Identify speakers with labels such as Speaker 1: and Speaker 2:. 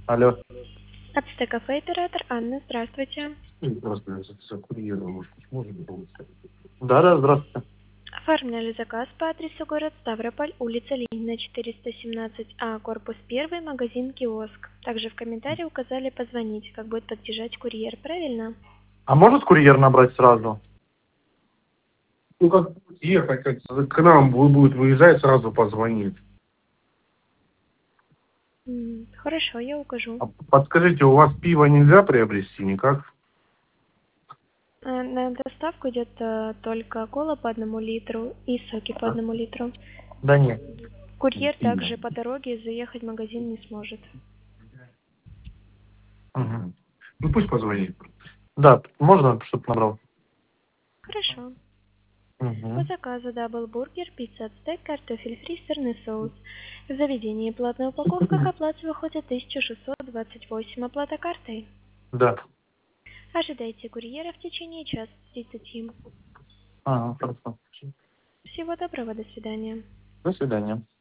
Speaker 1: Алло.
Speaker 2: От СТ-кафе оператор Анна, здравствуйте.
Speaker 1: Здравствуйте, за курьером, может, можно было сказать? Да, здравствуйте.
Speaker 2: Оформляли заказ по адресу город Ставрополь, улица Ленина, 417А, корпус 1, магазин «Киоск». Также в комментарии указали позвонить, как будет подъезжать курьер, правильно?
Speaker 1: А может курьер набрать сразу?
Speaker 3: Ну, как будет ехать, как к нам будет выезжать, сразу позвонит.
Speaker 2: Хорошо, я укажу.
Speaker 1: А подскажите, у вас пиво нельзя приобрести никак?
Speaker 2: На доставку идет только кола по 1 литру и соки по 1 литру.
Speaker 1: Да нет.
Speaker 2: Курьер
Speaker 1: Пиво.
Speaker 2: также по дороге заехать в магазин не сможет.
Speaker 1: Угу.
Speaker 3: Ну, пусть позвонит.
Speaker 1: Да, можно, чтобы набрал?
Speaker 2: Хорошо. По
Speaker 1: Угу.
Speaker 2: заказу даблбургер, пицца от стейк, картофель фри, сырный соус. В заведении платная упаковка, оплата выходит 1628, оплата картой.
Speaker 1: Да.
Speaker 2: Ожидайте курьера в течение часа 30.
Speaker 1: Ага, хорошо.
Speaker 2: Всего доброго, до свидания.
Speaker 1: До свидания.